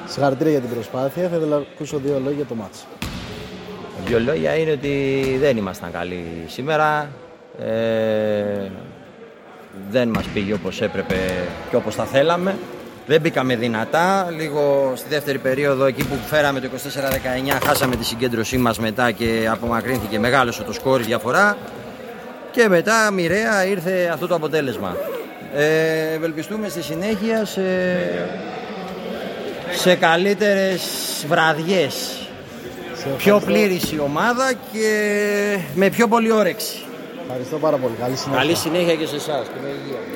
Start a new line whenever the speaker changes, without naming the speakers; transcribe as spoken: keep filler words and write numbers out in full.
Συγχαρητήρια για την προσπάθεια. Θα ήθελα να ακούσω δύο λόγια για το μάτς.
Δύο λόγια είναι ότι δεν ήμασταν καλοί σήμερα. Ε, δεν μας πήγε όπως έπρεπε και όπως τα θέλαμε. Δεν μπήκαμε δυνατά. Λίγο στη δεύτερη περίοδο, εκεί που φέραμε το είκοσι τέσσερα δεκαεννιά, χάσαμε τη συγκέντρωσή μας μετά και απομακρύνθηκε μεγάλος το σκόρ διαφορά. Και μετά μοιραία ήρθε αυτό το αποτέλεσμα. Ε, ευελπιστούμε στη συνέχεια σε, σε καλύτερες βραδιές. Πιο πλήρης η ομάδα και με πιο πολύ όρεξη.
Ευχαριστώ πάρα πολύ. Καλή συνέχεια.
Καλή συνέχεια και σε εσάς.